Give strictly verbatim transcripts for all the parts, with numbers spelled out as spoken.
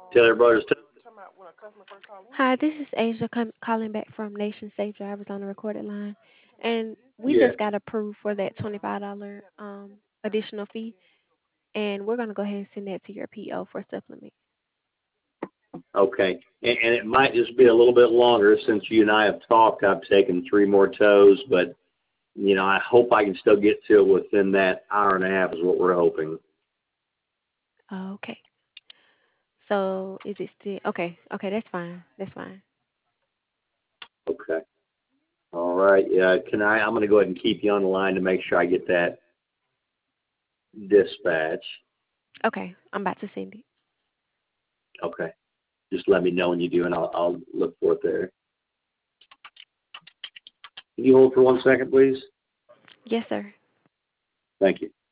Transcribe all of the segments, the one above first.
Taylor Brothers. Hi, this is Asia com- calling back from Nation Safe Drivers on the recorded line, and we Yeah. just got approved for that twenty-five dollar um additional fee, and we're gonna go ahead and send that to your P O for supplement. Okay. And, and it might just be a little bit longer since you and I have talked. I've taken three more tows, but you know, I hope I can still get to it within that hour and a half is what we're hoping. Okay. So is it still okay? Okay, that's fine. That's fine. Okay. All right. Yeah. Can I? I'm going to go ahead and keep you on the line to make sure I get that dispatch. Okay, I'm about to send it. Okay. Just let me know when you do, and I'll, I'll look for it there. Can you hold for one second, please? Yes, sir. Thank you.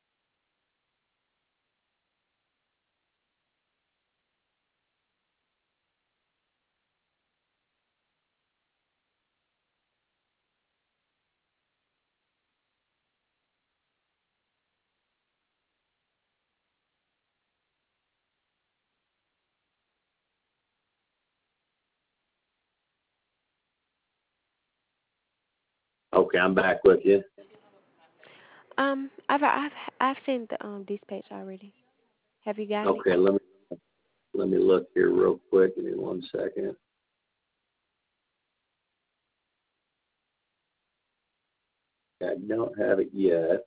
Okay, I'm back with you. Um, I've I've I've sent the um dispatch already. Have you got it? Okay, let me let me look here real quick. Give me one second. I don't have it yet.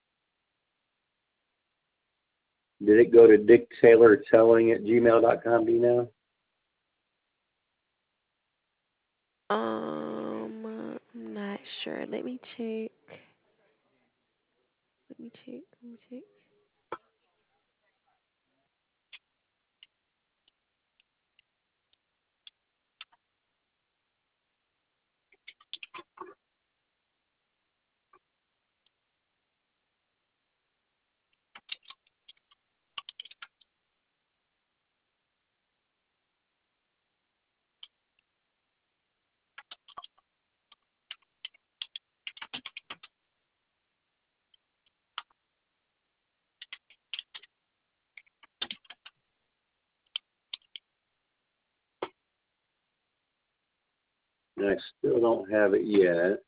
Did it go to Dick Taylor Telling at gmail dot com? Do you know? Um, I'm not sure. Let me check. Let me check. Let me check. I still don't have it yet.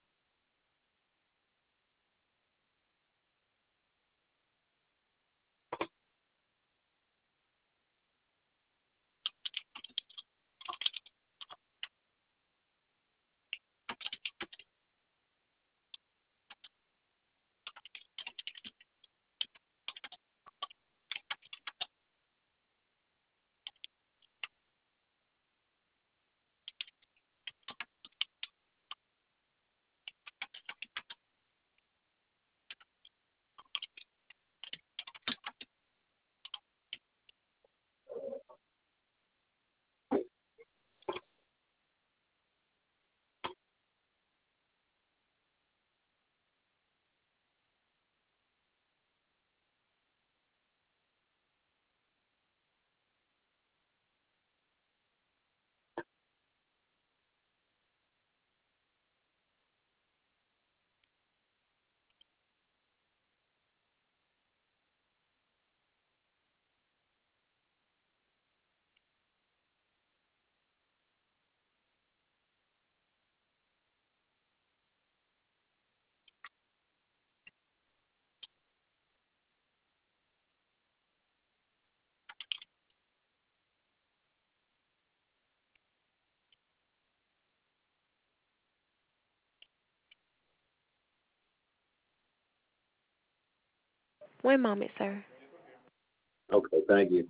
One moment, sir. Okay, thank you.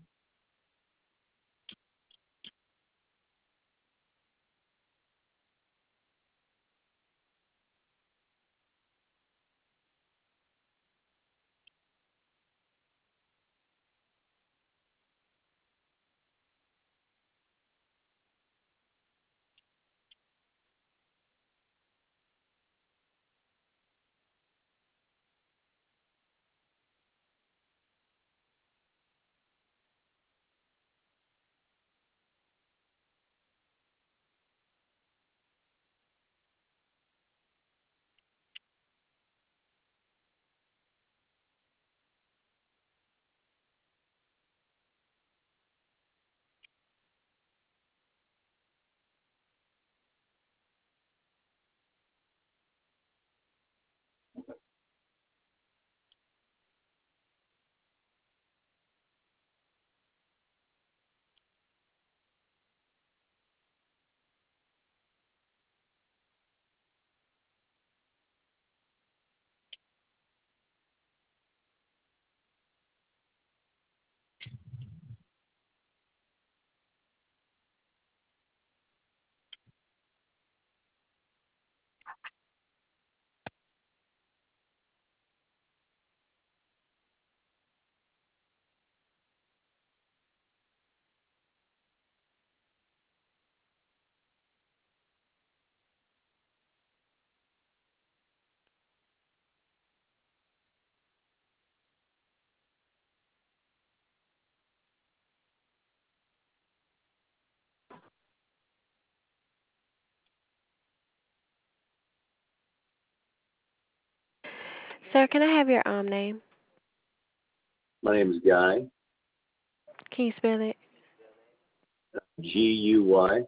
Sir, can I have your um name? My name is Guy, Can you spell it? G U Y.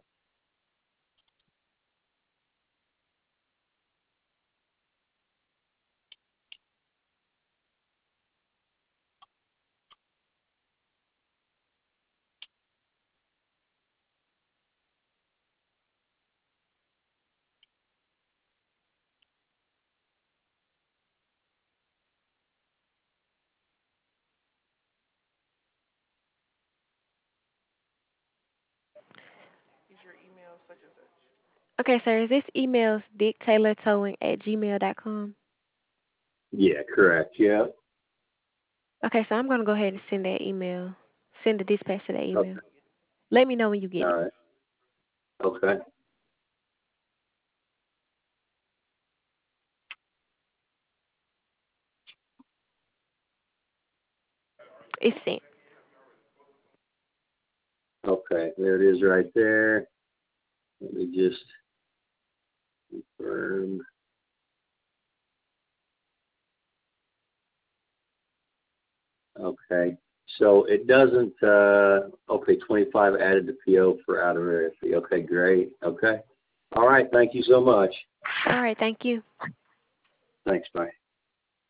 Okay, sir. Is this email dick taylor towing at gmail dot com? Yeah, correct. Yeah. Okay, so I'm gonna go ahead and send that email. Send the dispatch to that email. Okay. Let me know when you get All it. right. Okay. It's sent. Okay. There it is right there. Let me just confirm. Okay. So it doesn't, uh, okay, twenty-five added to P O for out of area fee. Okay, great. Okay. All right. Thank you so much. All right, thank you. Thanks. Bye.